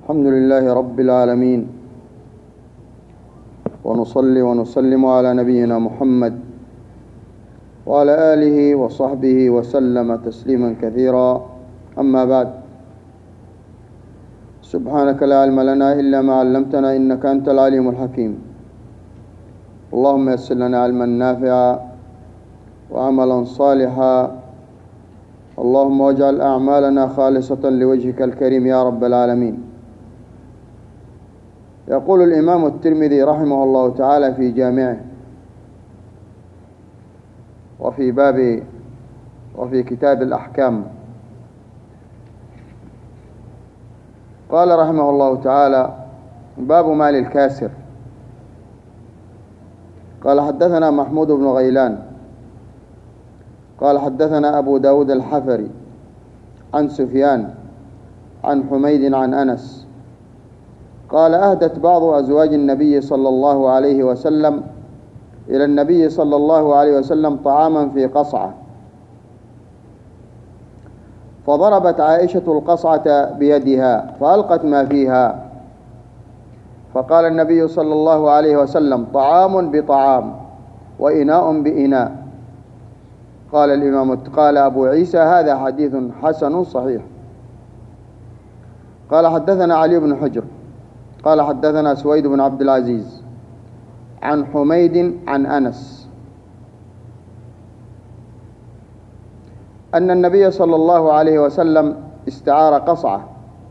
الحمد لله رب العالمين، ونصلي ونسلم على نبينا محمد وعلى آله وصحبه وسلم تسليما كثيرا. أما بعد، سبحانك لا علم لنا إلا ما علمتنا إنك أنت العليم الحكيم. اللهم يسر لنا علما نافعا وعملا صالحا، اللهم واجعل أعمالنا خالصة لوجهك الكريم يا رب العالمين. يقول الإمام الترمذي رحمه الله تعالى في جامعه وفي كتاب الأحكام، قال رحمه الله تعالى: باب مال الكاسر. قال: حدثنا محمود بن غيلان قال: حدثنا أبو داود الحفري عن سفيان عن حميد عن أنس قال: أهدت بعض أزواج النبي صلى الله عليه وسلم إلى النبي صلى الله عليه وسلم طعاما في قصعة، فضربت عائشة القصعة بيدها فألقت ما فيها، فقال النبي صلى الله عليه وسلم: طعام بطعام وإناء بإناء. قال أبو عيسى: هذا حديث حسن صحيح. قال: حدثنا علي بن حجر قال: حدثنا سويد بن عبد العزيز عن حميد عن أنس أن النبي صلى الله عليه وسلم استعار قصعة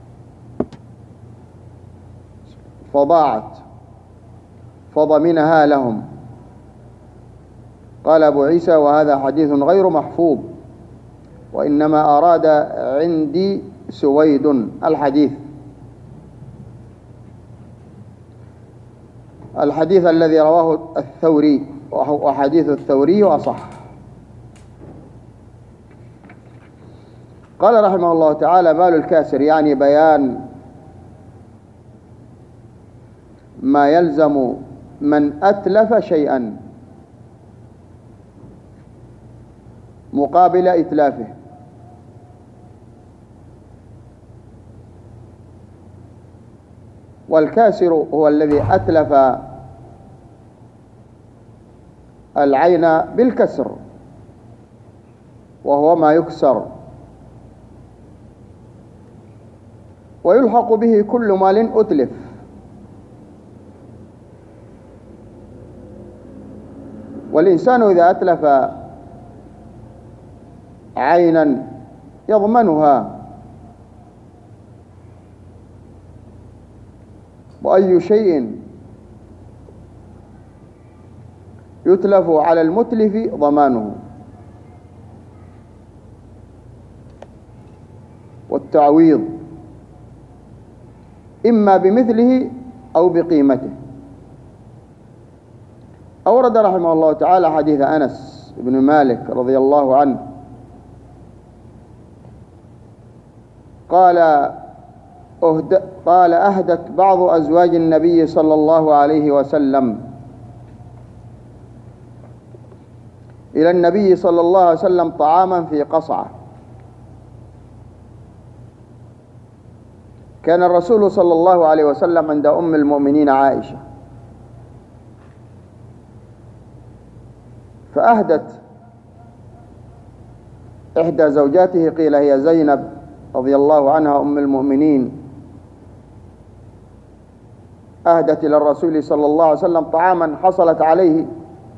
فضاعت فضمنها لهم. قال أبو عيسى: وهذا حديث غير محفوظ، وإنما أراد عندي سويد الحديث الذي رواه الثوري، وحديث الثوري أصح. قال رحمه الله تعالى: مال الكاسر، يعني بيان ما يلزم من أتلف شيئا مقابل إتلافه. والكاسر هو الذي أتلف العين بالكسر، وهو ما يكسر، ويلحق به كل مال أتلف. والإنسان إذا أتلف عينا يضمنها، وأي شيء يتلف على المتلف ضمانه. والتعويض إما بمثله أو بقيمته. أورد رحمه الله تعالى حديث أنس بن مالك رضي الله عنه قال: أهدت بعض أزواج النبي صلى الله عليه وسلم إلى النبي صلى الله عليه وسلم طعاما في قصعة. كان الرسول صلى الله عليه وسلم عند أم المؤمنين عائشة، فأهدت إحدى زوجاته، قيل هي زينب رضي الله عنها أم المؤمنين، أهدت إلى الرسول صلى الله عليه وسلم طعاما حصلت عليه.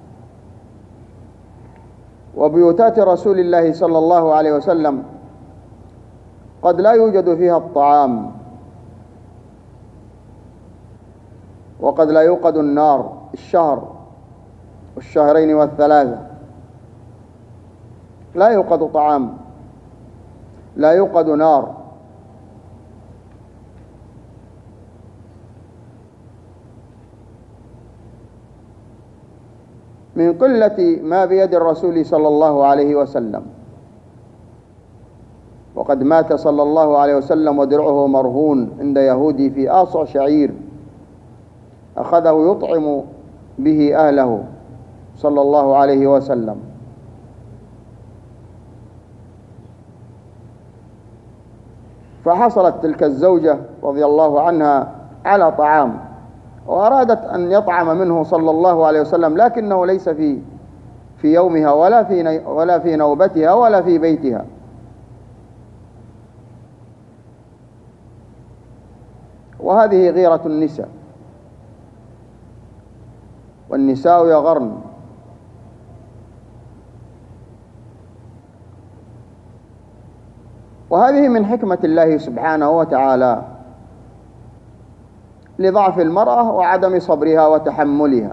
وبيوتات رسول الله صلى الله عليه وسلم قد لا يوجد فيها الطعام، وقد لا يوقد النار الشهر والشهرين والثلاثة، لا يوقد طعام، لا يوقد نار. من قلة ما بيد الرسول صلى الله عليه وسلم، وقد مات صلى الله عليه وسلم ودرعه مرهون عند يهودي في آصع شعير أخذه يطعم به أهله صلى الله عليه وسلم. فحصلت تلك الزوجة رضي الله عنها على طعام، وأرادت أن يطعم منه صلى الله عليه وسلم، لكنه ليس في يومها ولا في نوبتها ولا في بيتها. وهذه غيرة النساء، والنساء يغرن. وهذه من حكمة الله سبحانه وتعالى لضعف المرأة وعدم صبرها وتحملها.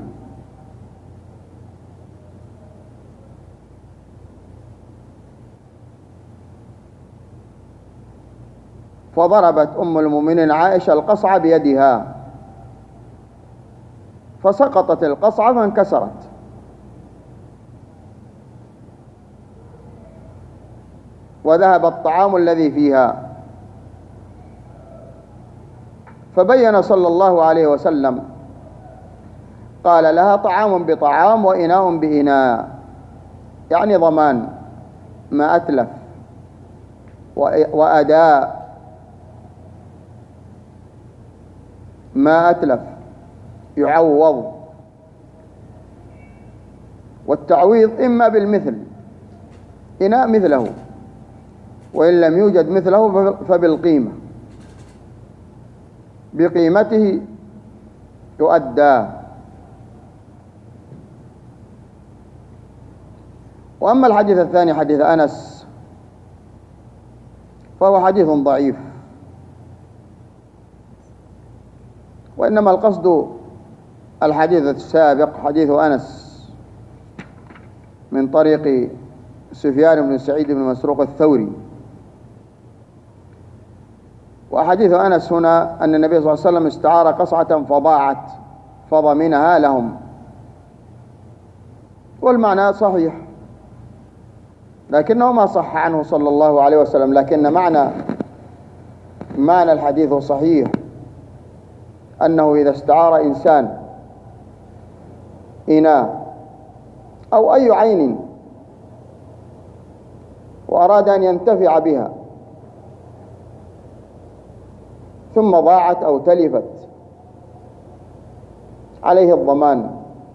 فضربت أم المؤمنين عائشة القصعة بيدها، فسقطت القصعة فانكسرت، وذهب الطعام الذي فيها. فبين صلى الله عليه وسلم، قال لها طعام بطعام وإناء بإناء، يعني ضمان ما أتلف وأداء ما أتلف يعوض. والتعويض إما بالمثل، إناء مثله، وإن لم يوجد مثله فبالقيمة، بقيمته يؤدى. وأما الحديث الثاني حديث أنس فهو حديث ضعيف، وإنما القصد الحديث السابق حديث أنس من طريق سفيان بن سعيد بن مسروق الثوري. وحديث أنس هنا أن النبي صلى الله عليه وسلم استعار قصعة فضاعت فضمنها لهم، والمعنى صحيح، لكنه ما صح عنه صلى الله عليه وسلم، لكن معنى الحديث صحيح، أنه إذا استعار إنسان إناء أو أي عين وأراد أن ينتفع بها ثم ضاعت أو تلفت، عليه الضمان،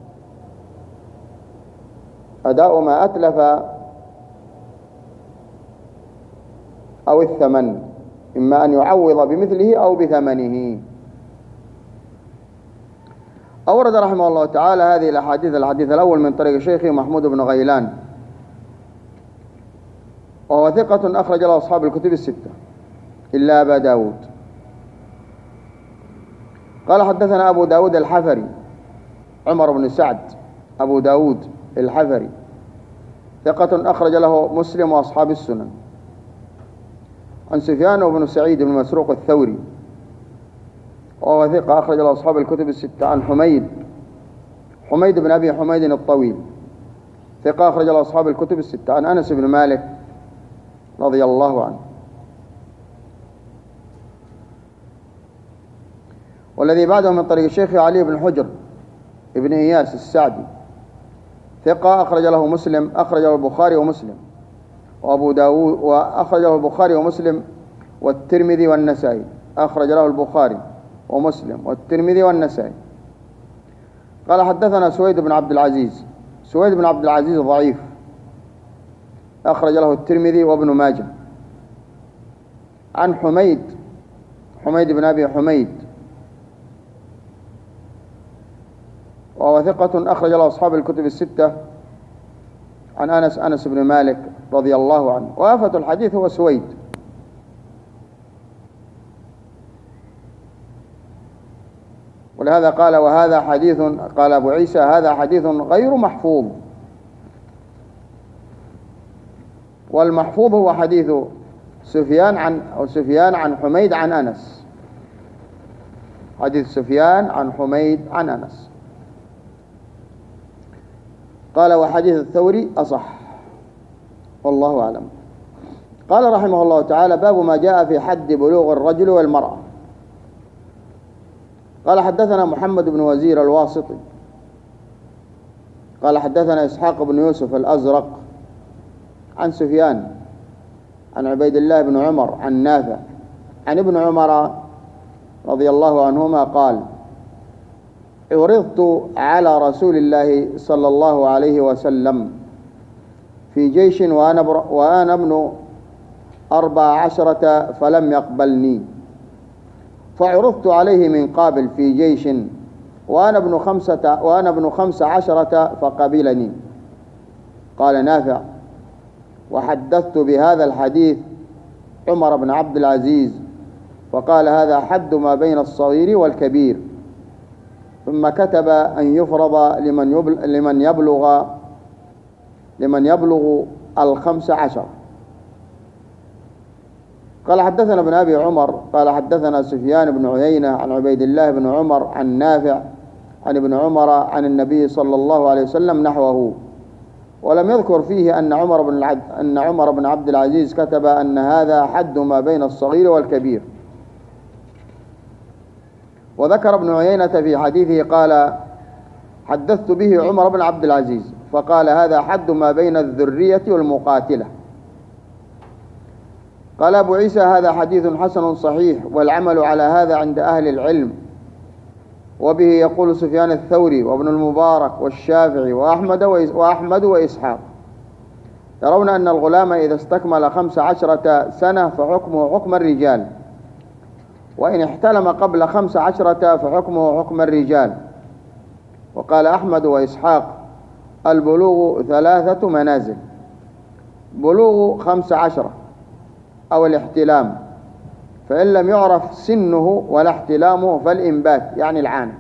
أداء ما أتلف أو الثمن، إما أن يعوض بمثله أو بثمنه. أورد رحمه الله تعالى هذه الأحاديث، الحديث الأول من طريق شيخه محمود بن غيلان، وهو ثقة أخرج له أصحاب الكتب الستة إلا أبا داود. قال حدثنا أبو داود الحفري عمر بن سعد أبو داود الحفري، ثقة أخرج له مسلم وأصحاب السنن، عن سفيان بن سعيد بن مسروق الثوري، وهو ثقة أخرج له أصحاب الكتب الستة، عن حميد بن أبي حميد الطويل، ثقة أخرج له أصحاب الكتب الستة، عن أنس بن مالك رضي الله عنه. والذي بعده من طريق الشيخ علي بن حجر ابن إياس السعدي، ثقة أخرج له مسلم، أخرج له البخاري ومسلم وأبو داود، وأخرج له البخاري ومسلم والترمذي والنسائي، أخرج له البخاري ومسلم والترمذي والنسائي. قال حدثنا سويد بن عبد العزيز. سويد بن عبد العزيز ضعيف، أخرج له الترمذي وابن ماجه. عن حميد بن أبي حميد، وهو ثقة أخرج له أصحاب الكتب الستة، عن أنس بن مالك رضي الله عنه. وآفة الحديث هو سويد، ولهذا قال وهذا حديث، قال أبو عيسى هذا حديث غير محفوظ. والمحفوظ هو حديث سفيان عن حميد عن أنس، حديث سفيان عن حميد عن أنس. قال وحديث الثوري أصح، والله أعلم. قال رحمه الله تعالى باب ما جاء في حد بلوغ الرجل والمرأة. قال حدثنا محمد بن وزير الواسطي قال حدثنا إسحاق بن يوسف الأزرق عن سفيان عن عبيد الله بن عمر عن نافع عن ابن عمر رضي الله عنهما قال: عرضت على رسول الله صلى الله عليه وسلم في جيش وأنا ابن 14 فلم يقبلني، فعرضت عليه من قابل في جيش وأنا ابن 15 فقبلني. قال نافع: وحدثت بهذا الحديث عمر بن عبد العزيز فقال: هذا حد ما بين الصغير والكبير. ثم كتب أن يفرض لمن يبلغ 15. قال: حدثنا ابن أبي عمر قال: حدثنا سفيان بن عيينة عن عبيد الله بن عمر عن نافع عن ابن عمر عن النبي صلى الله عليه وسلم نحوه، ولم يذكر فيه أن عمر بن عبد العزيز كتب أن هذا حد ما بين الصغير والكبير. وذكر ابن عيينة في حديثه قال: حدثت به عمر بن عبد العزيز فقال: هذا حد ما بين الذرية والمقاتلة. قال أبو عيسى: هذا حديث حسن صحيح، والعمل على هذا عند أهل العلم، وبه يقول سفيان الثوري وابن المبارك والشافعي وأحمد وإسحاق. يرون أن الغلام إذا استكمل 15 سنة فحكمه حكم الرجال، وإن احتلم قبل 15 فحكمه حكم الرجال. وقال أحمد وإسحاق: البلوغ 3 منازل: بلوغ 15 أو الاحتلام، فإن لم يعرف سنه ولا احتلامه فالإنبات يعني العانة.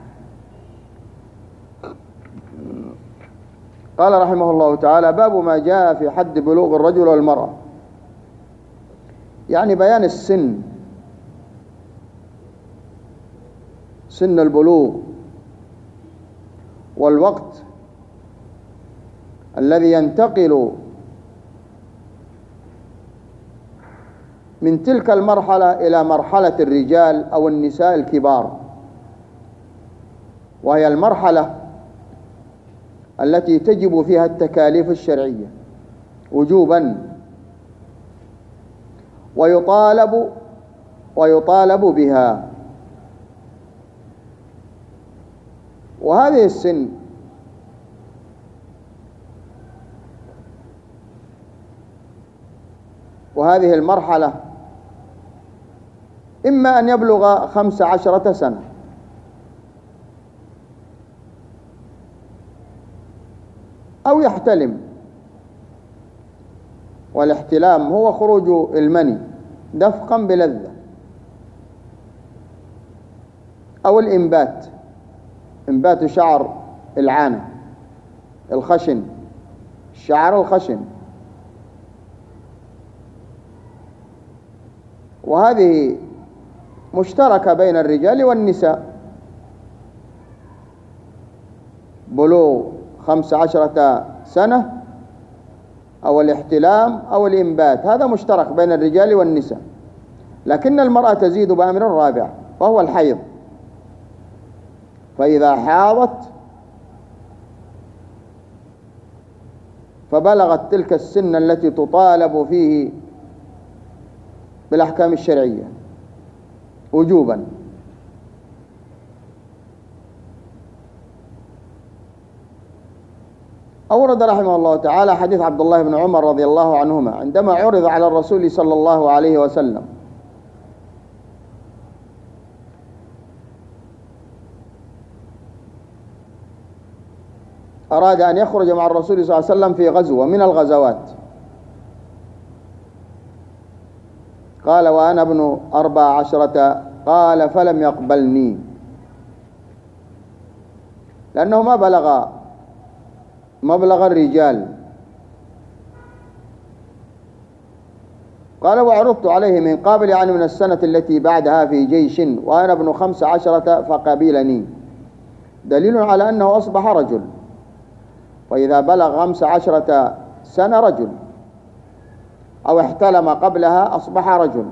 قال رحمه الله تعالى: باب ما جاء في حد بلوغ الرجل والمرأة، يعني بيان السن، سن البلوغ والوقت الذي ينتقل من تلك المرحلة إلى مرحلة الرجال أو النساء الكبار، وهي المرحلة التي تجب فيها التكاليف الشرعية وجوبا، ويطالب بها. وهذه السن وهذه المرحلة إما أن يبلغ 15 سنة، أو يحتلم، والاحتلام هو خروج المني دفقا بلذة، أو الإنبات، إنبات شعر العانة الخشن، الشعر الخشن. وهذه مشتركة بين الرجال والنساء. بلوغ 15 سنة أو الاحتلام أو الإنبات، هذا مشترك بين الرجال والنساء، لكن المرأة تزيد بأمر رابع وهو الحيض. فإذا حاضت فبلغت تلك السن التي تطالب فيه بالأحكام الشرعية وجوبا. أورد رحمه الله تعالى حديث عبد الله بن عمر رضي الله عنهما عندما عرض على الرسول صلى الله عليه وسلم أراد أن يخرج مع الرسول صلى الله عليه وسلم في غزوة من الغزوات، قال: وأنا ابن 14. قال: فلم يقبلني، لأنه ما بلغ مبلغ الرجال. قال: وعرضت عليه من قابل، يعني من السنة التي بعدها في جيش وأنا ابن 15 فقبلني، دليل على أنه أصبح رجل. فإذا بلغ 15 سنة رجل، أو احتلم قبلها أصبح رجل.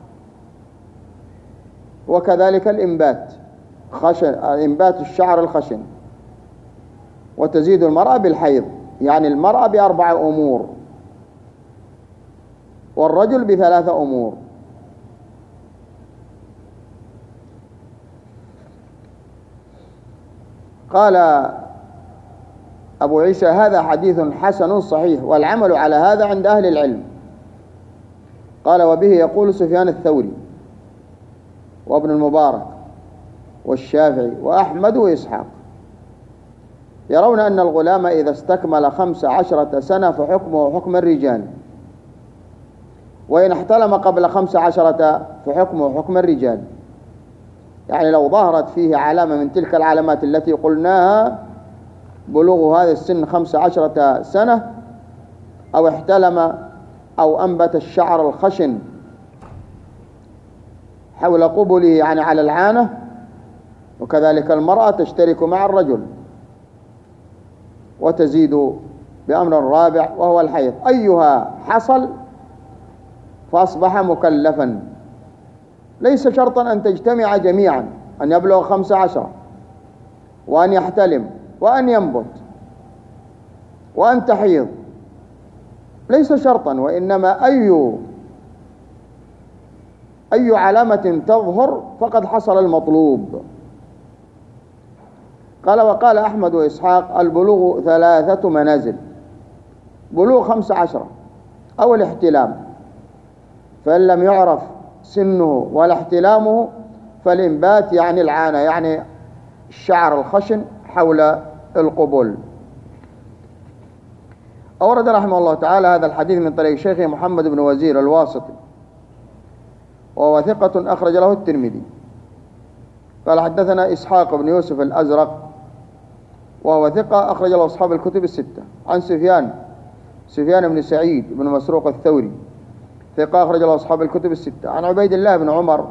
وكذلك الإنبات، إنبات الشعر الخشن. وتزيد المرأة بالحيض، يعني المرأة ب4 أمور والرجل ب3 أمور. قال أبو عيسى هذا حديث حسن صحيح، والعمل على هذا عند أهل العلم. قال وبه يقول سفيان الثوري وابن المبارك والشافعي وأحمد وإسحاق، يرون أن الغلام إذا استكمل 15 سنة فحكمه حكم الرجال، وإن احتلم قبل 15 فحكمه حكم الرجال. يعني لو ظهرت فيه علامة من تلك العلامات التي قلناها، بلوغ هذا السن 15 سنة، أو احتلم، أو أنبت الشعر الخشن حول قبله يعني على العانة، وكذلك المرأة تشترك مع الرجل وتزيد بأمر رابع وهو الحيض، أيها حصل فأصبح مكلفا. ليس شرطا أن تجتمع جميعا، أن يبلغ 15 وأن يحتلم وأن ينبت وأن تحيض، ليس شرطا، وإنما أي علامة تظهر فقد حصل المطلوب. قال وقال أحمد وإسحاق البلوغ 3 منازل: بلوغ 15 أو الاحتلام، فإن لم يعرف سنه ولا احتلامه فالإنبات يعني العانة، يعني الشعر الخشن حول القبول. أورد رحمه الله تعالى هذا الحديث من طريق شيخه محمد بن وزير الواسطي، وهو ثقة أخرج له الترمذي. قال حدثنا إسحاق بن يوسف الأزرق، وهو ثقة أخرج له أصحاب الكتب الستة. عن سفيان بن سعيد بن مسروق الثوري، ثقة أخرج له أصحاب الكتب الستة. عن عبيد الله بن عمر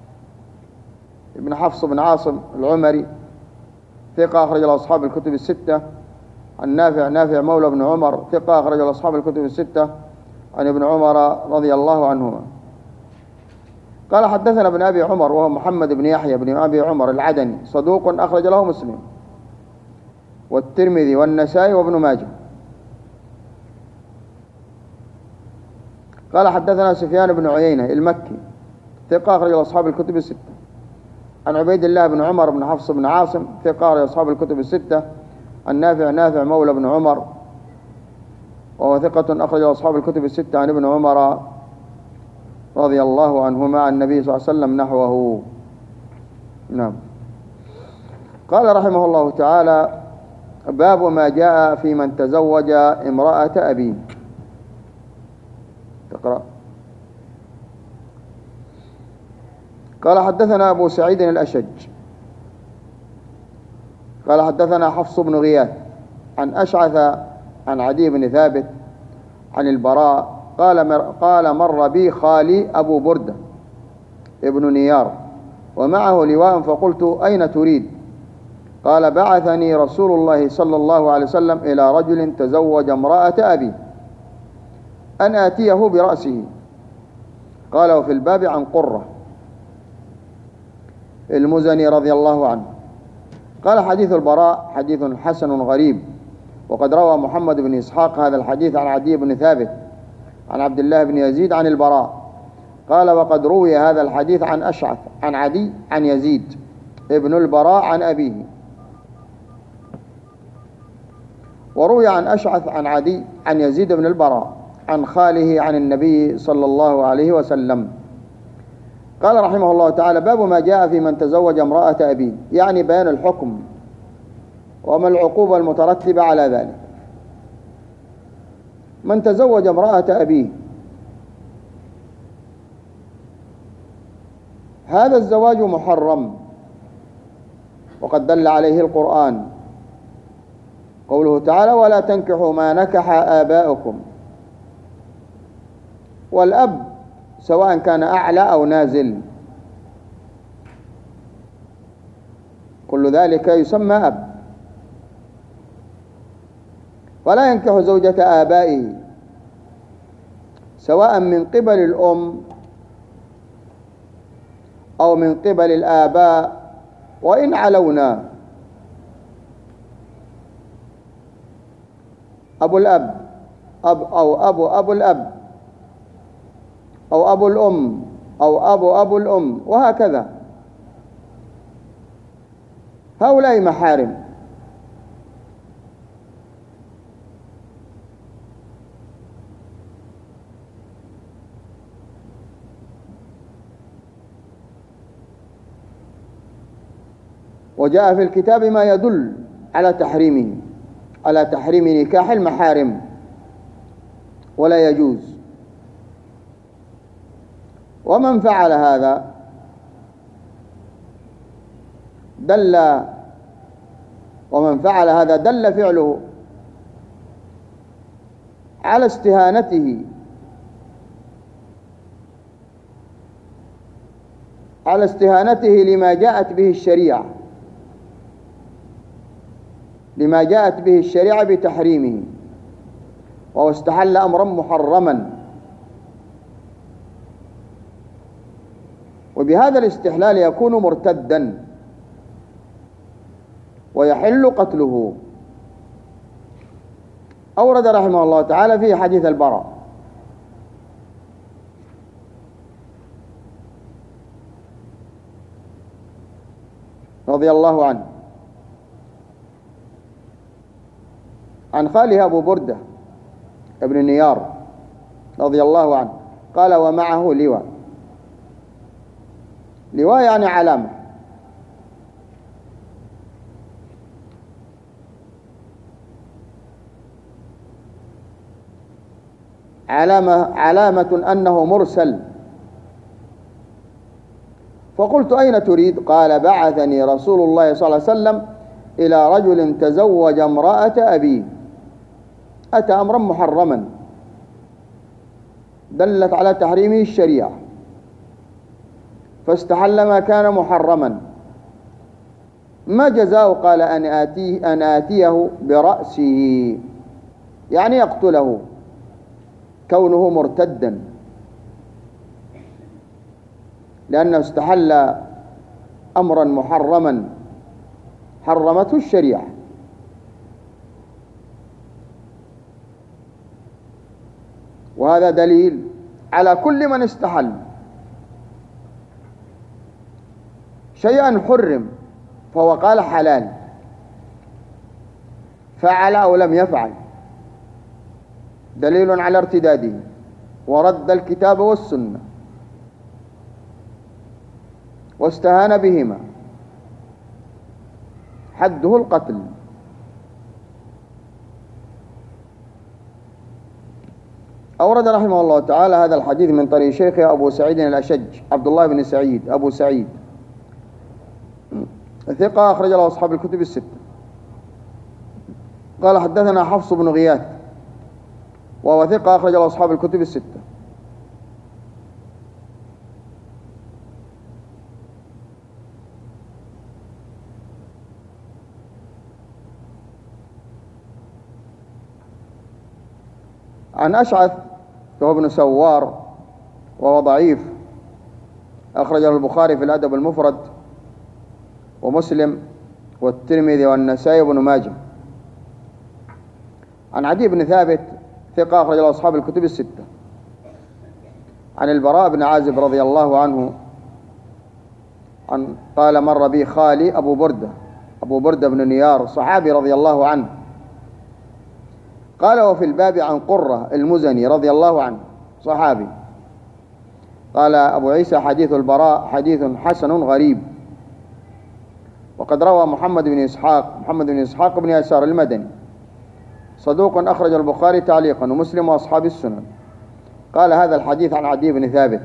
بن حفص بن عاصم العمري، ثقة أخرج له أصحاب الكتب الستة. عن نافع مولى بن عمر، ثقة أخرج له أصحاب الكتب الستة. عن ابن عمر رضي الله عنهما قال حدثنا ابن أبي عمر، وهو محمد بن يحيى بن أبي عمر العدني، صدوق أخرج له مسلم والترمذي والنسائي وابن ماجه. قال حدثنا سفيان بن عيينة المكي، ثقة أخرج له أصحاب الكتب الستة. عن عبيد الله بن عمر بن حفص بن عاصم، ثقة أخرج له أصحاب الكتب الستة. عن نافع مولى بن عمر، وهو ثقة أخرج له أصحاب الكتب الستة. عن ابن عمر رضي الله عنهما عن النبي صلى الله عليه وسلم نحوه. نعم. قال رحمه الله تعالى: باب ما جاء في من تزوج امرأة أبيه. تقرأ. قال حدثنا أبو سعيد الأشج قال حدثنا حفص بن غياث عن أشعث عن عدي بن ثابت عن البراء قال مر بي خالي أبو بردة ابن نيار ومعه لواء، فقلت: أين تريد؟ قال: بعثني رسول الله صلى الله عليه وسلم إلى رجل تزوج امرأة أبي أن آتيه برأسه. قال: وفي الباب عن قرة المزني رضي الله عنه. قال: حديث البراء حديث حسن غريب، وقد روى محمد بن إسحاق هذا الحديث عن عدي بن ثابت عن عبد الله بن يزيد عن البراء. قال: وقد روي هذا الحديث عن أشعث عن عدي عن يزيد ابن البراء عن أبيه، وروي عن أشعث عن عدي عن يزيد بن البراء عن خاله عن النبي صلى الله عليه وسلم. قال رحمه الله تعالى: باب ما جاء في من تزوج امرأة أبيه، يعني بيان الحكم وما العقوبة المترتبة على ذلك. من تزوج امرأة أبيه، هذا الزواج محرم، وقد دل عليه القرآن، قوله تعالى: ولا تنكحوا ما نكح آباؤكم. والأب سواء كان أعلى أو نازل، كل ذلك يسمى أب. ولا ينكح زوجة آبائه سواء من قبل الأم أو من قبل الآباء وإن علونا. أبو الأب أو أبو الأب أو أبو الأم أو أبو الأم، وهكذا. هؤلاء محارم وجاء في الكتاب ما يدل على تحريمه، على تحريم نكاح المحارم، ولا يجوز. ومن فعل هذا دل فعله على استهانته لما جاءت به الشريعة بتحريمه، وهو استحل أمرا محرما، وبهذا الاستحلال يكون مرتدا ويحل قتله. أورد رحمه الله تعالى في حديث البراء رضي الله عنه عن خاله أبو بردة ابن نيار رضي الله عنه قال: ومعه لواء. لواء يعني علامة، علامة أنه مرسل. فقلت: أين تريد؟ قال: بعثني رسول الله صلى الله عليه وسلم إلى رجل تزوج امرأة أبيه، أتى أمرا محرما دلت على تحريمه الشريعة، فاستحل ما كان محرما. ما جزاؤه؟ قال: أن آتيه برأسه، يعني يقتله، كونه مرتدا، لأنه استحل أمرا محرما حرمته الشريعة. وهذا دليل على كل من استحل شيئا حرم فهو قال حلال، فعل أو لم يفعل، دليل على ارتداده ورد الكتاب والسنة واستهان بهما، حده القتل. أورد رحمه الله تعالى هذا الحديث من طريق شيخه أبو سعيد الأشج عبد الله بن سعيد أبو سعيد، ثقة أخرج له أصحاب الكتب الستة. قال: حدثنا حفص بن غياث وهو ثقة أخرج له أصحاب الكتب الستة. عن أشعث وهو ابن سوار وهو ضعيف، أخرجه البخاري في الأدب المفرد ومسلم والترمذي والنسائي وابن ماجه. عن عدي بن ثابت ثقة أخرج له أصحاب الكتب الستة. عن البراء بن عازب رضي الله عنه قال: مر بي خالي أبو بردة بن نيار صحابي رضي الله عنه. قال: وفي الباب عن قرة المزني رضي الله عنه صحابي. قال أبو عيسى: حديث البراء حديث حسن غريب. وقد روى محمد بن إسحاق بن يسار المدني صدوق أخرج البخاري تعليقا ومسلم وأصحاب السنن. قال: هذا الحديث عن عدي بن ثابت.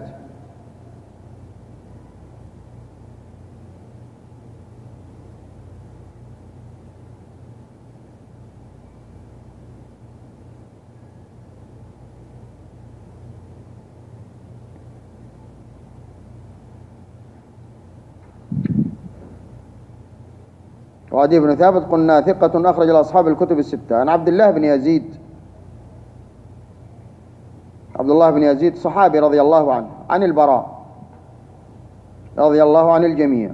وعدي بن ثابت قلنا ثقة أخرج لأصحاب الكتب الستة. عن عبد الله بن يزيد صحابي رضي الله عنه عن البراء رضي الله عن الجميع.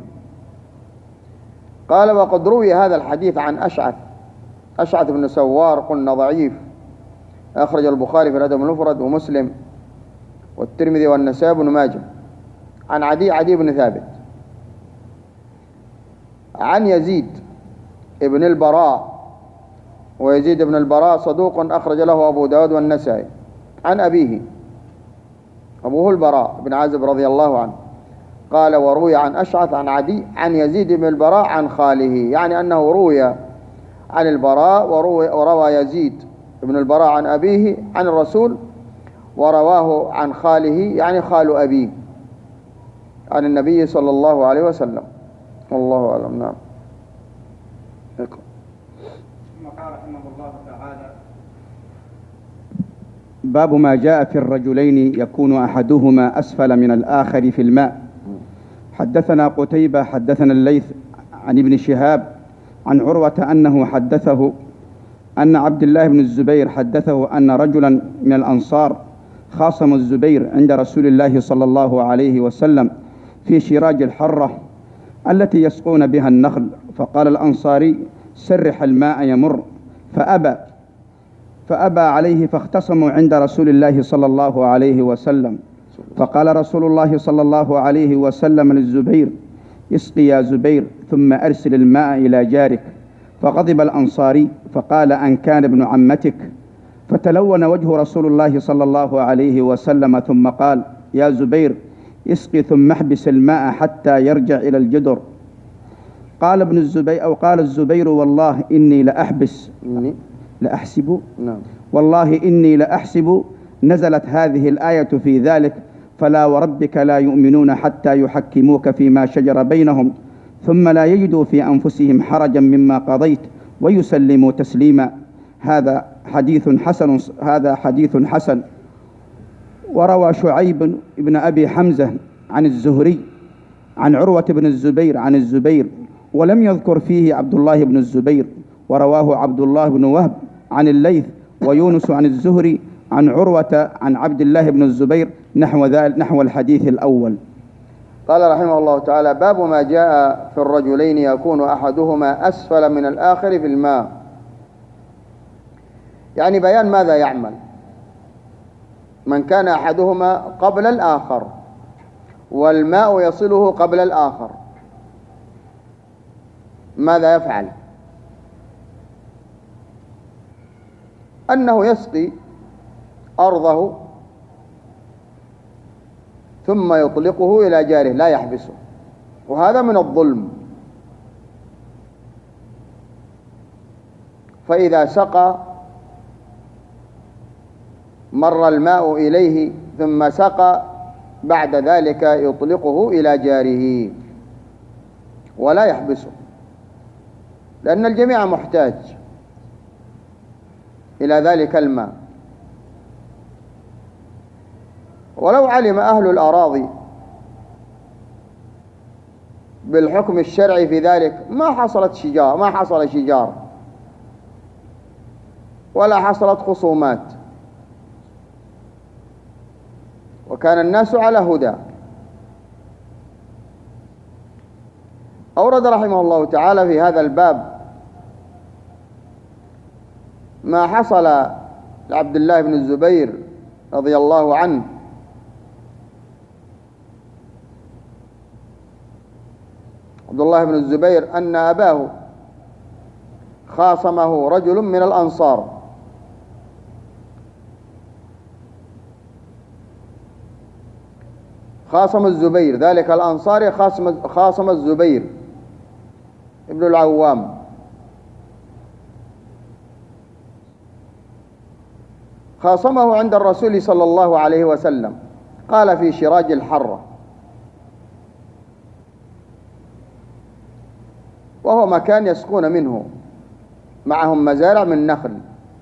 قال: وقد روي هذا الحديث عن أشعث بن سوار قلنا ضعيف، أخرج البخاري في الأدب المفرد ومسلم والترمذي والنسائي بن ماجه. عن عدي بن ثابت عن يزيد ابن البراء، ويزيد بن البراء صدوق أخرج له أبو داود والنسائي. عن أبوه البراء بن عازب رضي الله عنه قال وروي عن أشعث عن عدي عن يزيد بن البراء عن خاله، يعني أنه روي عن البراء وروى يزيد بن البراء عن أبيه عن الرسول، ورواه عن خاله يعني خال أبيه عن النبي صلى الله عليه وسلم. والله أعلم. نعم. ثم قال رحمه الله تعالى: باب ما جاء في الرجلين يكون أحدهما أسفل من الآخر في الماء. حدثنا قتيبة حدثنا الليث عن ابن شهاب عن عروة أنه حدثه أن عبد الله بن الزبير حدثه أن رجلا من الأنصار خاصم الزبير عند رسول الله صلى الله عليه وسلم في شراج الحرة التي يسقون بها النخل، فقال الأنصاري: سرح الماء يمر، فأبى عليه، فاختصموا عند رسول الله صلى الله عليه وسلم، فقال رسول الله صلى الله عليه وسلم للزبير: اسقي يا زبير ثم أرسل الماء إلى جارك. فغضب الأنصاري فقال: أن كان ابن عمتك. فتلون وجه رسول الله صلى الله عليه وسلم ثم قال: يا زبير اسقي ثم احبس الماء حتى يرجع إلى الجدر. قال ابن الزبير أو قال الزبير: والله إني لأحسب والله إني لأحسب نزلت هذه الآية في ذلك: فلا وربك لا يؤمنون حتى يحكموك فيما شجر بينهم ثم لا يجدوا في أنفسهم حرجا مما قضيت ويسلموا تسليما. هذا حديث حسن. وروى شعيب بن أبي حمزة عن الزهري عن عروة بن الزبير عن الزبير ولم يذكر فيه عبد الله بن الزبير. ورواه عبد الله بن وهب عن الليث ويونس عن الزهري عن عروة عن عبد الله بن الزبير نحو الحديث الأول. قال رحمه الله تعالى: باب ما جاء في الرجلين يكون أحدهما أسفل من الآخر في الماء، يعني بيان ماذا يعمل من كان أحدهما قبل الآخر والماء يصله قبل الآخر، ماذا يفعل؟ أنه يسقي أرضه ثم يطلقه إلى جاره لا يحبسه، وهذا من الظلم. فإذا سقى مر الماء إليه ثم سقى بعد ذلك يطلقه إلى جاره ولا يحبسه، لأن الجميع محتاج إلى ذلك الماء. ولو علم أهل الأراضي بالحكم الشرعي في ذلك ما حصل شجار ولا حصلت خصومات، وكان الناس على هدى. أورد رحمه الله تعالى في هذا الباب ما حصل لعبد الله بن الزبير رضي الله عنه عبد الله بن الزبير أن أباه خاصمه رجل من الأنصار، خاصم الزبير، ذلك الأنصاري خاصم الزبير ابن العوام، خاصمه عند الرسول صلى الله عليه وسلم، قال في شراج الحرة، وهو مكان يسقون منه، معهم مزارع من نخل.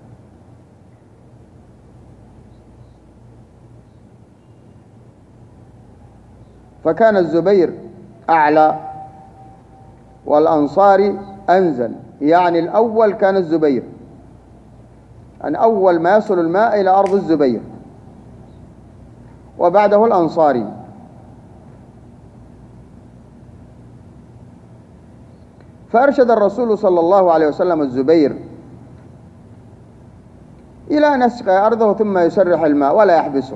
فكان الزبير أعلى والأنصاري أنزل، يعني الأول كان الزبير، أن أول ما يصل الماء إلى أرض الزبير، وبعده الأنصاري. فأرشد الرسول صلى الله عليه وسلم الزبير إلى أن يسقي أرضه ثم يسرح الماء ولا يحبسه،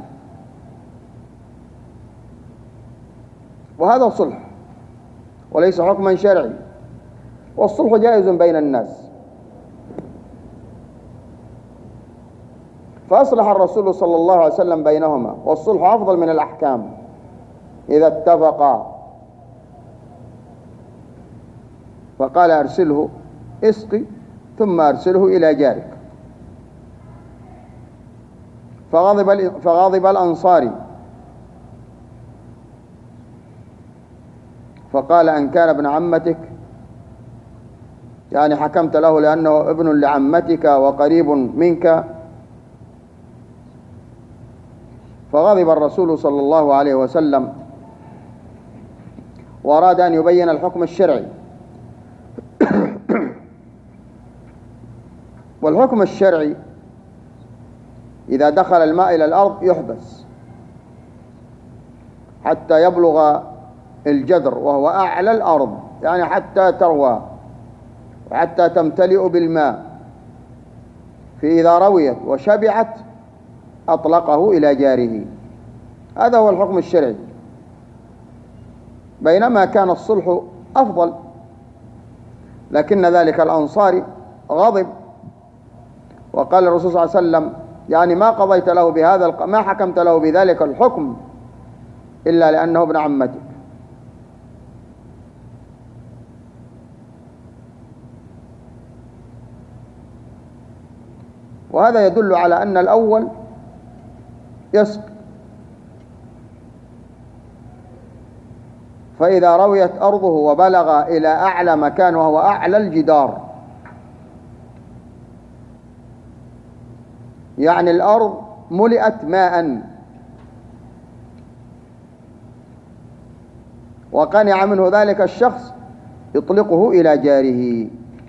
وهذا صلح وليس حكما شرعي، والصلح جائز بين الناس. فأصلح الرسول صلى الله عليه وسلم بينهما، والصلح أفضل من الأحكام إذا اتفقا. فقال أرسله اسقي ثم أرسله إلى جارك. فغضب الأنصاري فقال أن كان ابن عمتك، يعني حكمت له لأنه ابن لعمتك وقريب منك. فغضب الرسول صلى الله عليه وسلم وأراد أن يبين الحكم الشرعي. والحكم الشرعي إذا دخل الماء إلى الأرض يحبس حتى يبلغ الجدر وهو أعلى الأرض، يعني حتى تروى وحتى تمتلئ بالماء. فإذا رويت وشبعت أطلقه إلى جاره. هذا هو الحكم الشرعي. بينما كان الصلح أفضل، لكن ذلك الأنصاري غضب وقال الرسول صلى الله عليه وسلم يعني ما قضيت له بهذا، ما حكمت له بذلك الحكم إلا لأنه ابن عمتك. وهذا يدل على أن الأول يسقي. فإذا رويت أرضه وبلغ إلى أعلى مكان وهو أعلى الجدار، يعني الأرض ملئت ماء وقنع منه ذلك الشخص، يطلقه إلى جاره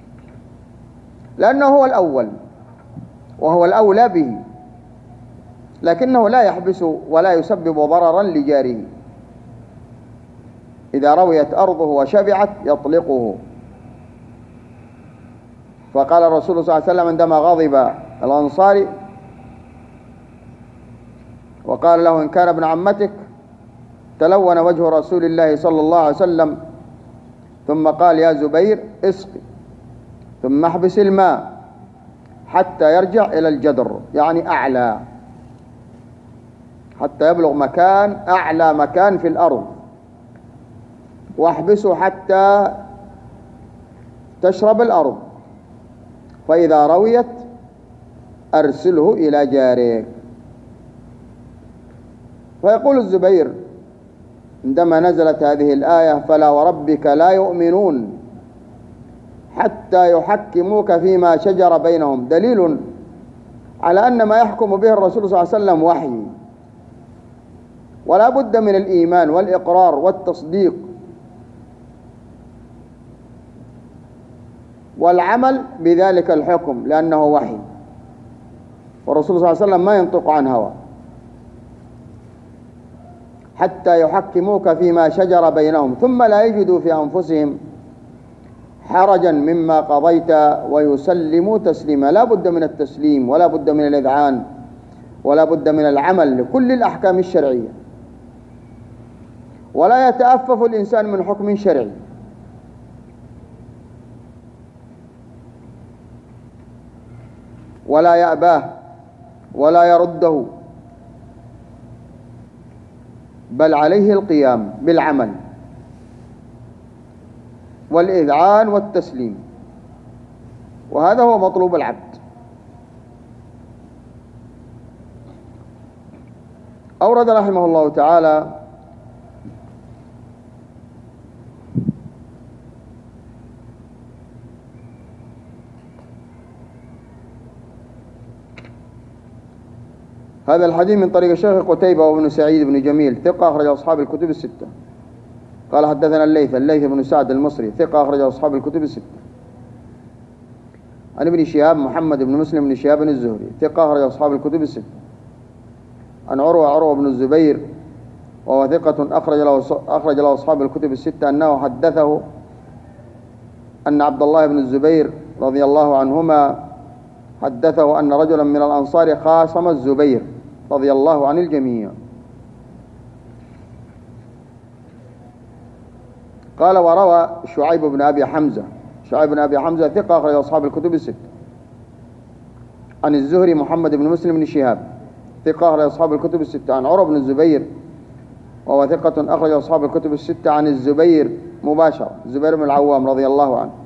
لأنه هو الأول وهو الأولى به، لكنه لا يحبس ولا يسبب ضررا لجاره. إذا رويت أرضه وشبعت يطلقه. فقال الرسول صلى الله عليه وسلم عندما غضب الأنصاري وقال له إن كان ابن عمتك، تلون وجه رسول الله صلى الله عليه وسلم، ثم قال يا زبير اسقي ثم احبس الماء حتى يرجع إلى الجدر، يعني أعلى، حتى يبلغ مكان أعلى مكان في الأرض، واحبسه حتى تشرب الأرض. فإذا رويت أرسله إلى جارك. فيقول الزبير عندما نزلت هذه الآية فلا وربك لا يؤمنون حتى يحكموك فيما شجر بينهم، دليل على أن ما يحكم به الرسول صلى الله عليه وسلم وحي، ولا بد من الإيمان والإقرار والتصديق والعمل بذلك الحكم لأنه وحي، والرسول صلى الله عليه وسلم ما ينطق عن هوى. حتى يحكموك فيما شجر بينهم ثم لا يجدوا في أنفسهم حرجا مما قضيت ويسلموا تسليما. لا بد من التسليم ولا بد من الإذعان ولا بد من العمل لكل الأحكام الشرعية، ولا يتأفف الإنسان من حكم شرعي ولا يأباه ولا يرده، بل عليه القيام بالعمل والإذعان والتسليم، وهذا هو مطلوب العبد. أورد رحمه الله تعالى هذا الحديث من طريق الشيخ قتيبة وابن سعيد بن جميل ثقة أخرج أصحاب الكتب الستة. قال حدثنا الليث بن سعد المصري ثقة أخرج أصحاب الكتب الستة. عن ابن شهاب محمد بن مسلم بن شهاب الزهري ثقة أخرج أصحاب الكتب الستة. عن عروة بن الزبير وهو ثقة أخرج له أصحاب الكتب الستة أنه حدثه أن عبد الله بن الزبير رضي الله عنهما حدثه أن رجلا من الأنصار خاصم الزبير رضي الله عن الجميع. قال وروى شعيب بن أبي حمزة ثقة أخرج أصحاب الكتب الستة. عن الزهري محمد بن مسلم بن شهاب ثقة أخرج أصحاب الكتب الستة. عن عروة بن الزبير وهو ثقة أخرج أصحاب الكتب الستة. عن الزبير مباشرة الزبير بن العوام رضي الله عنه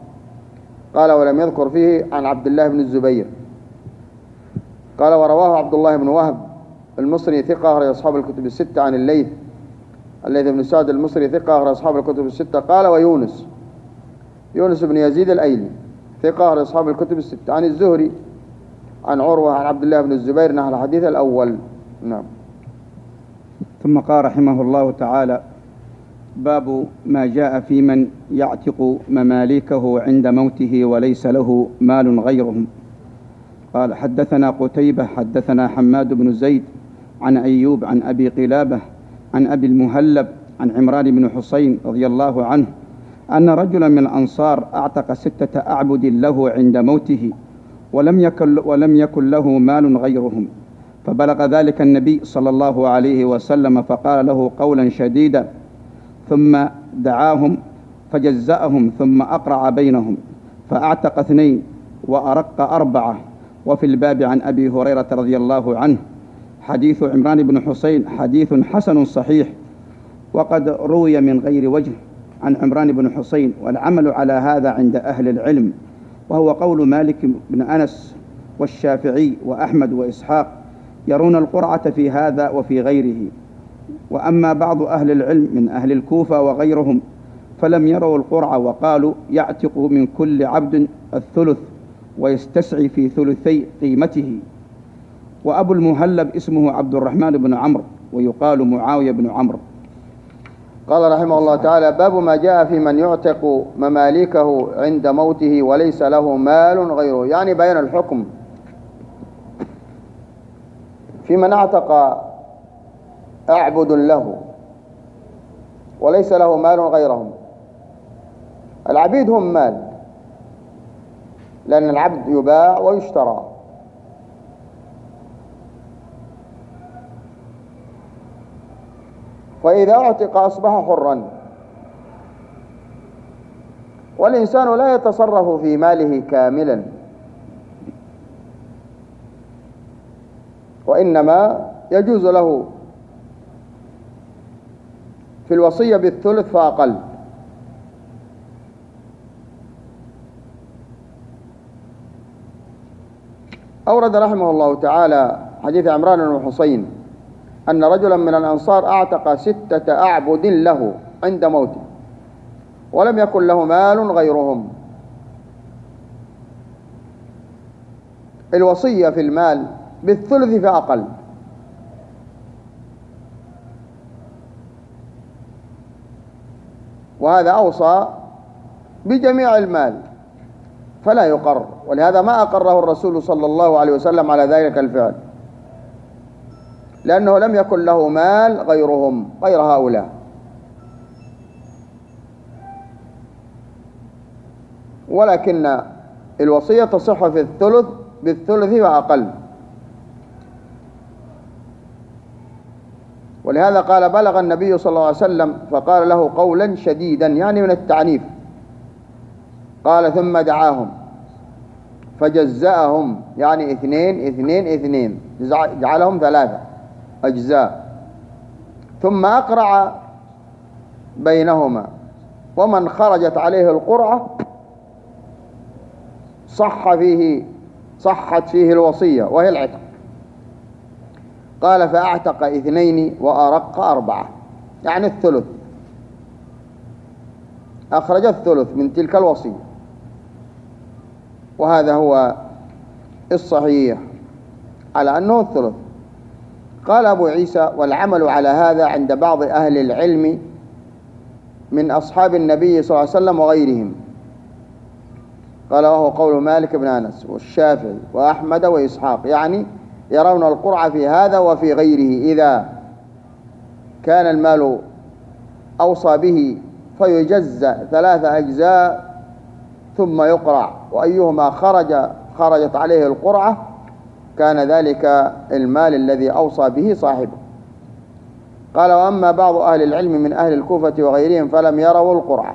قال ولم يذكر فيه عن عبد الله بن الزبير. قال ورواه عبد الله بن وهب المصري ثقة أخرج أصحاب الكتب الستة عن الليث بن سعد المصري ثقة أخرج أصحاب الكتب الستة. قال ويونس بن يزيد الأيلي ثقة أخرج أصحاب الكتب الستة عن الزهري عن عروة عن عبد الله بن الزبير نحو الحديث الأول. نعم. ثم قال رحمه الله تعالى: باب ما جاء في من يعتق مماليكه عند موته وليس له مال غيرهم. قال: حدثنا قتيبة حدثنا حماد بن زيد عن أيوب عن أبي قلابة عن أبي المهلب عن عمران بن حسين رضي الله عنه أن رجلا من الأنصار أعتق 6 أعبد له عند موته ولم يكن له مال غيرهم، فبلغ ذلك النبي صلى الله عليه وسلم فقال له قولا شديدا، ثم دعاهم فجزأهم ثم أقرع بينهم، فأعتق 2 وأرق 4. وفي الباب عن أبي هريرة رضي الله عنه. حديث عمران بن حسين حديث حسن صحيح، وقد روي من غير وجه عن عمران بن حسين، والعمل على هذا عند أهل العلم، وهو قول مالك بن أنس والشافعي وأحمد وإسحاق، يرون القرعة في هذا وفي غيره. وأما بعض أهل العلم من أهل الكوفة وغيرهم فلم يروا القرعة، وقالوا يعتق من كل عبد 1/3 ويستسعي في 2 قيمته. وأبو المهلب اسمه عبد الرحمن بن عمرو، ويقال معاوية بن عمرو. قال رحمه الله تعالى: باب ما جاء في من يعتق مماليكه عند موته وليس له مال غيره، يعني بيان الحكم في من اعتق أعبد له وليس له مال غيرهم. العبيد هم مال، لأن العبد يباع ويشترى، فإذا اعتق أصبح حرا، والإنسان لا يتصرف في ماله كاملا، وإنما يجوز له في الوصية ب1/3 فأقل. أورد رحمه الله تعالى حديث عمران بن حسين أن رجلا من الأنصار أعتق 6 أعبد له عند موته ولم يكن له مال غيرهم. الوصية في المال ب1/3 فأقل، وهذا أوصى بجميع المال فلا يقر، ولهذا ما أقره الرسول صلى الله عليه وسلم على ذلك الفعل، لأنه لم يكن له مال غيرهم، غير هؤلاء. ولكن الوصية تصح في ب1/3 وأقل. ولهذا قال: بلغ النبي صلى الله عليه وسلم فقال له قولا شديدا، يعني من التعنيف. قال: ثم دعاهم فجزأهم، يعني 2 جعلهم 3 أجزاء، ثم أقرع بينهما، ومن خرجت عليه القرعة صحت فيه الوصية وهي العتق. قال: فأعتق 2 وأرق 4، يعني 1/3، أخرج 1/3 من تلك الوصية، وهذا هو الصحيح على أنه 1/3. قال أبو عيسى: والعمل على هذا عند بعض أهل العلم من أصحاب النبي صلى الله عليه وسلم وغيرهم. قال: وهو قول مالك بن أنس والشافعي وأحمد وإسحاق، يعني يرون القرعة في هذا وفي غيره. إذا كان المال أوصى به فيجزأ 3 أجزاء ثم يقرع، وأيهما خرجت عليه القرعة كان ذلك المال الذي أوصى به صاحبه. قال: وأما بعض أهل العلم من أهل الكوفة وغيرهم فلم يروا القرعة،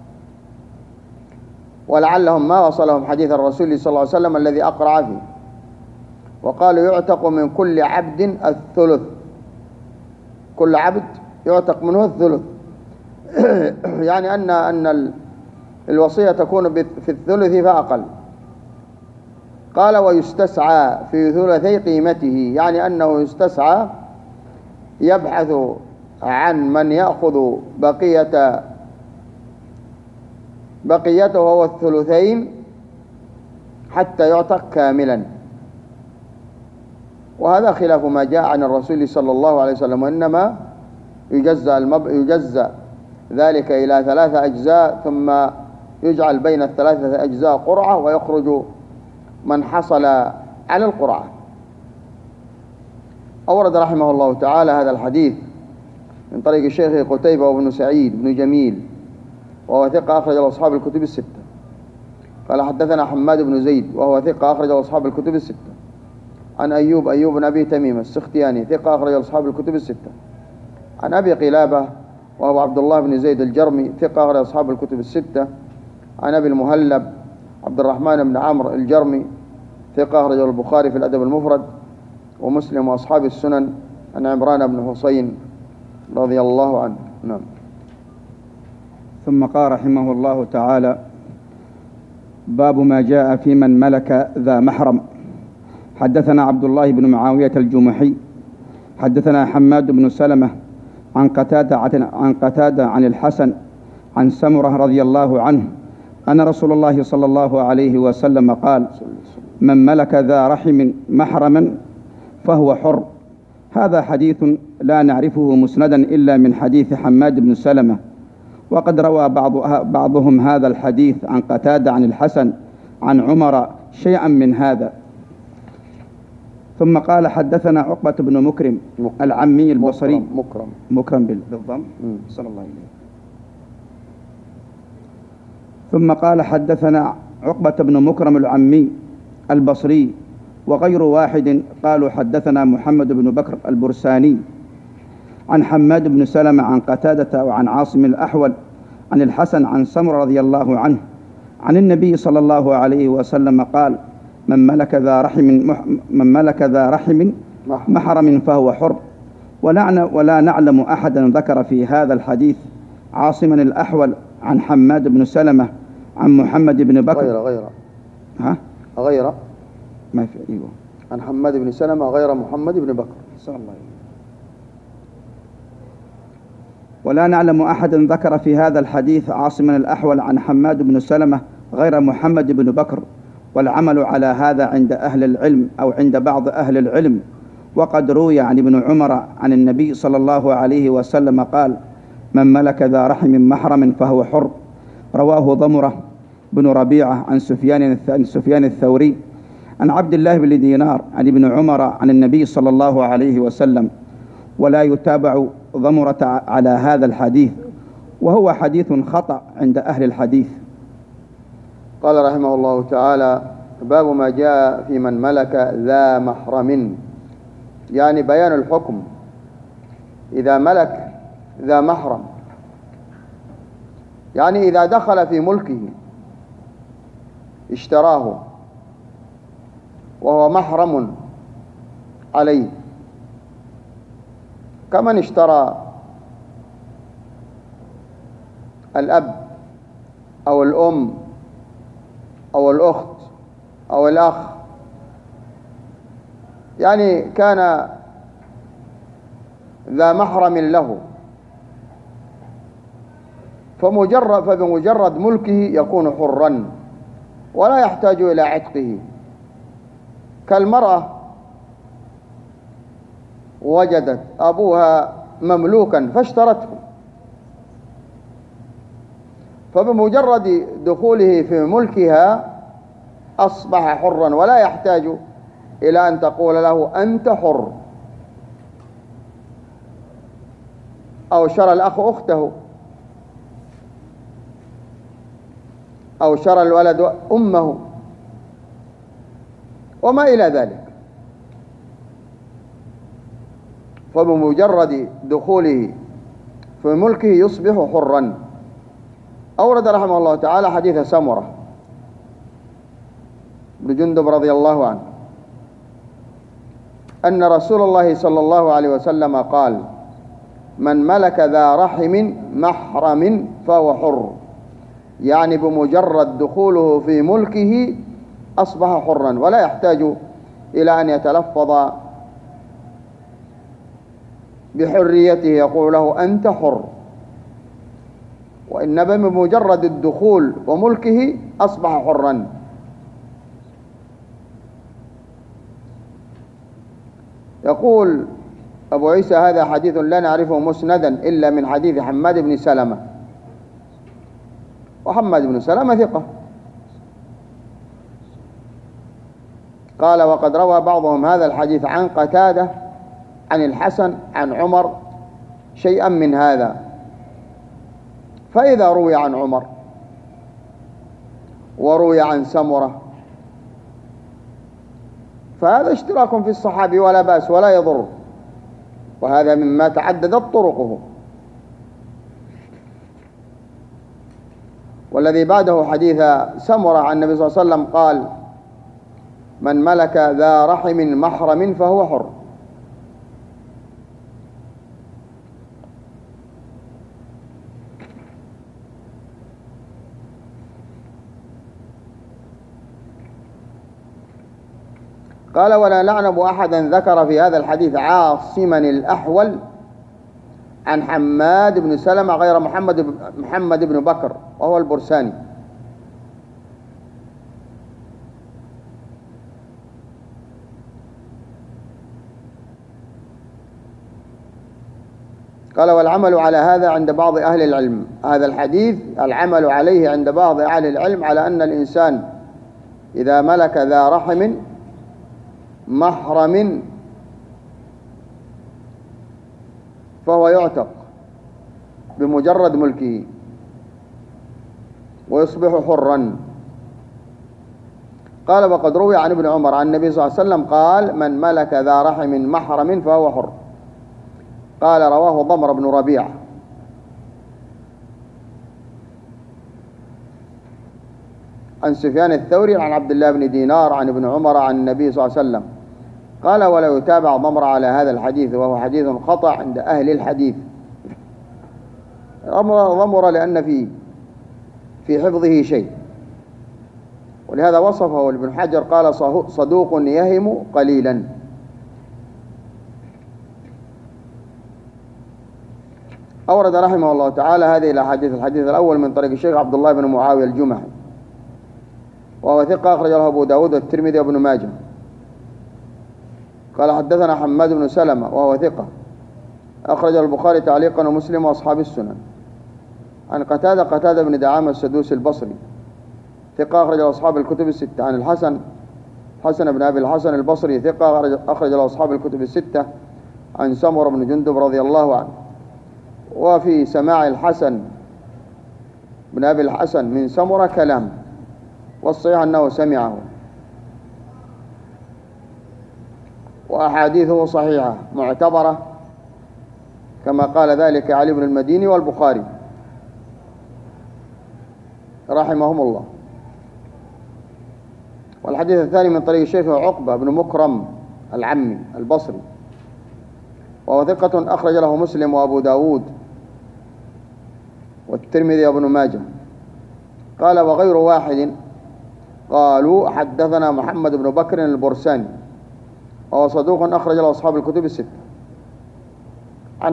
ولعلهم ما وصلهم حديث الرسول صلى الله عليه وسلم الذي أقرع فيه، وقالوا يعتق من كل عبد 1/3، كل عبد يعتق منه 1/3. يعني أن الوصية تكون في الثلث فأقل. قال ويستسعى في ثلثي قيمته، يعني أنه يستسعى يبحث عن من يأخذ بقيته هو الثلثين حتى يعتق كاملا. وهذا خلاف ما جاء عن الرسول صلى الله عليه وسلم، وإنما يجزأ ذلك إلى 3 أجزاء، ثم يجعل بين ال3 أجزاء قرعة، ويخرج من حصل على القرعة. أورد رحمه الله تعالى هذا الحديث من طريق الشيخ قتيبة بن سعيد بن جميل، وهو ثقة أخرج له أصحاب الكتب الستة. قال حدثنا حماد بن زيد وهو ثقة أخرج له أصحاب الكتب الستة. عن أيوب بن أبي تميم السختياني ثقة أخرج له أصحاب الكتب الستة. عن أبي قلابة وهو عبد الله بن زيد الجرمي ثقة أخرج أصحاب الكتب الستة. عن أبي المهلب عبد الرحمن بن عمرو الجرمي ثقة أخرجه البخاري في الأدب المفرد ومسلم وأصحاب السنن. عن عمران بن حسين رضي الله عنه. نعم. ثم قال رحمه الله تعالى: باب ما جاء في من ملك ذا محرم. حدثنا عبد الله بن معاوية الجمحي حدثنا حماد بن سلمة عن قتادة عن الحسن عن سمرة رضي الله عنه أن رسول الله صلى الله عليه وسلم قال: من ملك ذا رحم محرما فهو حر. هذا حديث لا نعرفه مسندا إلا من حديث حماد بن سلمة، وقد روى بعضهم هذا الحديث عن قتادة عن الحسن عن عمر شيئا من هذا. ثم قال: حدثنا عقبة بن مكرم العمي البصري. مكرم بالضم. صلى الله عليه وسلم. ثم قال: حدثنا عقبة بن مكرم العمي البصري وغير واحد قالوا حدثنا محمد بن بكر البرساني عن حماد بن سلمة عن قتادة وعن عاصم الأحول عن الحسن عن سمرة رضي الله عنه عن النبي صلى الله عليه وسلم قال: من ملك ذا رحم محرم فهو حر. ولا نعلم أحدا ذكر في هذا الحديث عاصما الأحول عن حماد بن سلمة عن محمد بن بكر غير ما في أيوه عن حماد بن سلمة غير محمد بن بكر صلى الله عليه وسلم. ولا نعلم أحدا ذكر في هذا الحديث عاصما الأحول عن حماد بن سلمة غير محمد بن بكر، والعمل على هذا عند أهل العلم أو عند بعض أهل العلم. وقد روي عن ابن عمر عن النبي صلى الله عليه وسلم قال: من ملك ذا رحم محرم فهو حر. رواه ضمرة بن ربيعة عن سفيان الثوري عن عبد الله بن دينار عن ابن عمر عن النبي صلى الله عليه وسلم. ولا يتابع ضمرة على هذا الحديث، وهو حديث خطأ عند أهل الحديث. قال رحمه الله تعالى: باب ما جاء في من ملك ذا محرم، يعني بيان الحكم إذا ملك ذا محرم، يعني إذا دخل في ملكه اشتراه وهو محرم عليه، كمن اشترى الأب أو الأم أو الأخت أو الأخ، يعني كان ذا محرم له، فبمجرد ملكه يكون حرا ولا يحتاج إلى عتقه. كالمرأة وجدت أبوها مملوكا فاشترته، فبمجرد دخوله في ملكها أصبح حرا ولا يحتاج إلى أن تقول له أنت حر. أو شرى الأخ أخته، أو شرى الولد أمه، وما إلى ذلك، فبمجرد دخوله في ملكه يصبح حرا. أورد رحمه الله تعالى حديث سمرة بن جندب رضي الله عنه أن رسول الله صلى الله عليه وسلم قال: من ملك ذا رحم محرم فهو حر. يعني بمجرد دخوله في ملكه أصبح حرا، ولا يحتاج إلى أن يتلفظ بحريته يقول له أنت حر، وإنما بمجرد الدخول وملكه أصبح حرا. يقول أبو عيسى: هذا حديث لا نعرفه مسندا إلا من حديث حماد بن سلمة، وحماد بن سلمة ثقة. قال: وقد روى بعضهم هذا الحديث عن قتادة عن الحسن عن عمر شيئا من هذا. فإذا روي عن عمر وروي عن سمرة فهذا اشتراك في الصحابي ولا بأس ولا يضر، وهذا مما تعددت طرقه. والذي بعده حديث سمرة عن النبي صلى الله عليه وسلم قال: من ملك ذا رحم محرم فهو حر. قال: ولا نعلم أحدا ذكر في هذا الحديث عاصما الأحول عن حماد بن سلمة غير محمد بن بكر وهو البرساني. قال: والعمل على هذا عند بعض أهل العلم. هذا الحديث العمل عليه عند بعض أهل العلم على أن الإنسان إذا ملك ذا رحم محرم فهو يعتق بمجرد ملكه ويصبح حرا. قال: وقد روي عن ابن عمر عن النبي صلى الله عليه وسلم قال: من ملك ذا رحم محرم فهو حر. قال: رواه ضمر بن ربيعة. عن سفيان الثوري عن عبد الله بن دينار عن ابن عمر عن النبي صلى الله عليه وسلم قال: ولا يتابع ضمر على هذا الحديث وهو حديث خطأ عند أهل الحديث. ضمر لأن في حفظه شيء، ولهذا وصفه ابن حجر قال: صدوق يهم قليلا. أورد رحمه الله تعالى هذه الأحاديث: الحديث الأول من طريق الشيخ عبد الله بن معاوية الجمحي وهو ثقة أخرج له أبو داود والترمذي وابن ماجه. قال: حدثنا حماد بن سلمة وهو ثقة أخرج البخاري تعليقا ومسلم وأصحاب السنن. عن قتادة بن دعامة السدوسي البصري ثقة أخرج له أصحاب الكتب الستة. عن حسن بن أبي الحسن البصري ثقة أخرج له أصحاب الكتب الستة. عن سمر بن جندب رضي الله عنه. وفي سماع الحسن بن أبي الحسن من سمرة كلام، والصحيح أنه سمعه، وأحاديثه صحيحة معتبرة كما قال ذلك علي بن المديني والبخاري رحمهم الله. والحديث الثاني من طريق الشيخ عقبة بن مكرم العمي البصري وهو ثقة أخرج له مسلم وأبو داود والترمذي وابن ماجه. قال: وغير واحد قالوا حدثنا محمد بن بكر البرساني وهو صدوق أخرج له أصحاب الكتب الستة. عن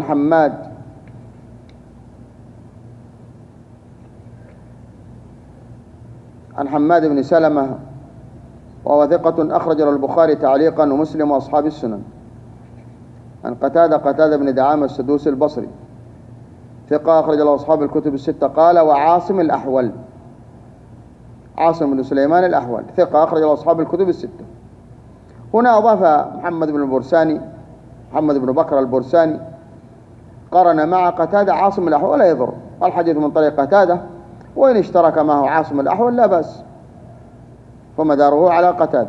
حماد بن سلمة وهو ثقة أخرج له البخاري تعليقا ومسلم وأصحاب السنن. عن قتادة بن دعامة السدوسي البصري ثقة أخرج له أصحاب الكتب الستة. قال: وعاصم الأحول، عاصم بن سليمان الأحول ثقة أخرج له أصحاب الكتب الستة. هنا أضاف محمد بن بكر البرساني قرن مع قتادة عاصم الأحول ولا يضر، الحديث من طريق قتادة، وإن اشترك معه عاصم الأحول لا بأس، فمداره على قتادة.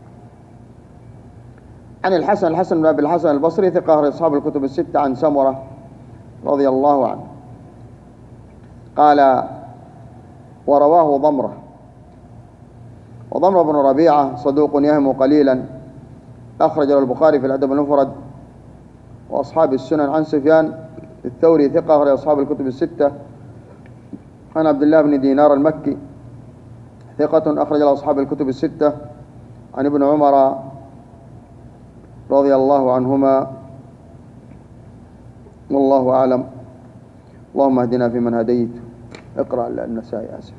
عن الحسن بن أبي الحسن البصري ثقة أخرج أصحاب الكتب الستة. عن سمرة رضي الله عنه قال: ورواه ضمرة، وضمرة بن ربيعة صدوق يهم قليلا أخرج له البخاري في الأدب المفرد وأصحاب السنن. عن سفيان الثوري ثقة أخرج أصحاب الكتب الستة. عن عبد الله بن دينار المكي ثقة أخرج له أصحاب الكتب الستة، عن ابن عمر رضي الله عنهما، والله أعلم. اللهم اهدنا فيمن هديت. اقرأ النسائي آسف.